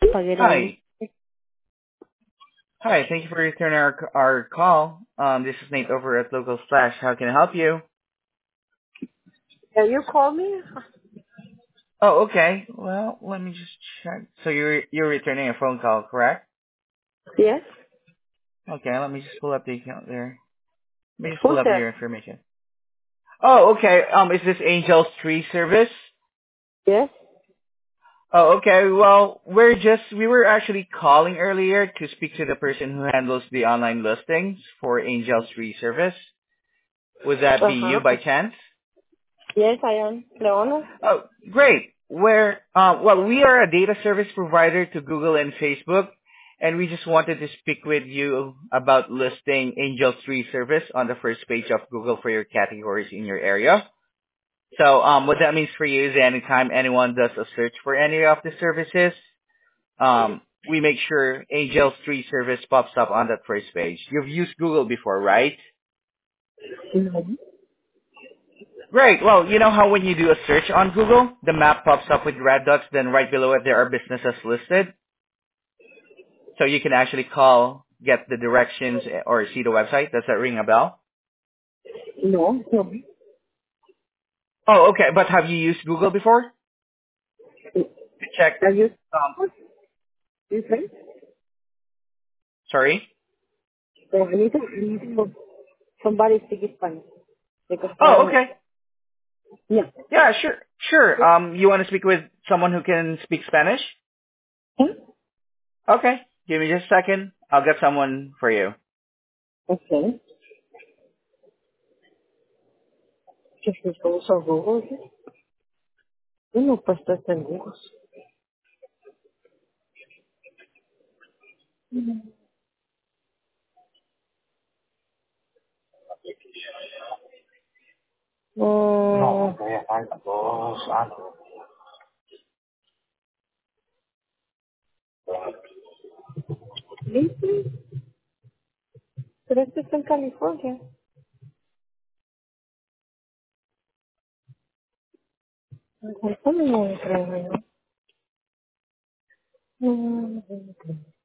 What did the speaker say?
Pagirani. Hi. Hi, thank you for returning our call. This is Nate over at Local Slash. How can I help you? You call me? Oh, okay. Well, let me just check. So you're returning a phone call, correct? Yes. Okay, let me just pull up the account there. Let me just pull Who's up that? your information. Oh, okay. Is this Angel's Tree Service? Yes. Oh, okay. Well, we were actually calling earlier to speak to the person who handles the online listings for Angel's Tree Service. Would that be you Uh-huh. by chance? Yes, I am. Leona? Oh, great. We are a data service provider to Google and Facebook, and we just wanted to speak with you about listing Angel Tree service on the first page of Google for your categories in your area. So, what that means for you is anytime anyone does a search for any of the services, we make sure Angel Tree service pops up on that first page. You've used Google before, right? Mm-hmm. Right. Well, you know how when you do a search on Google, the map pops up with red dots, then right below it there are businesses listed. So you can actually call, get the directions, or see the website. Does that ring a bell? No. No. Oh, okay. But have you used Google before to check? Are you Um, you friend? sorry. So I need to somebody speak Spanish. Because Oh, I'm, okay. yeah. Yeah, sure, sure. You want to speak with someone who can speak Spanish? Hmm? Okay. Give me just a second. I'll get someone for you. Okay. Que si yo uso Google, ¿sí? Yo no he puesto esto en Google. No, todavía faltan 2 años. ¿Viste? Pero esto está en California. En California no creo, ¿no?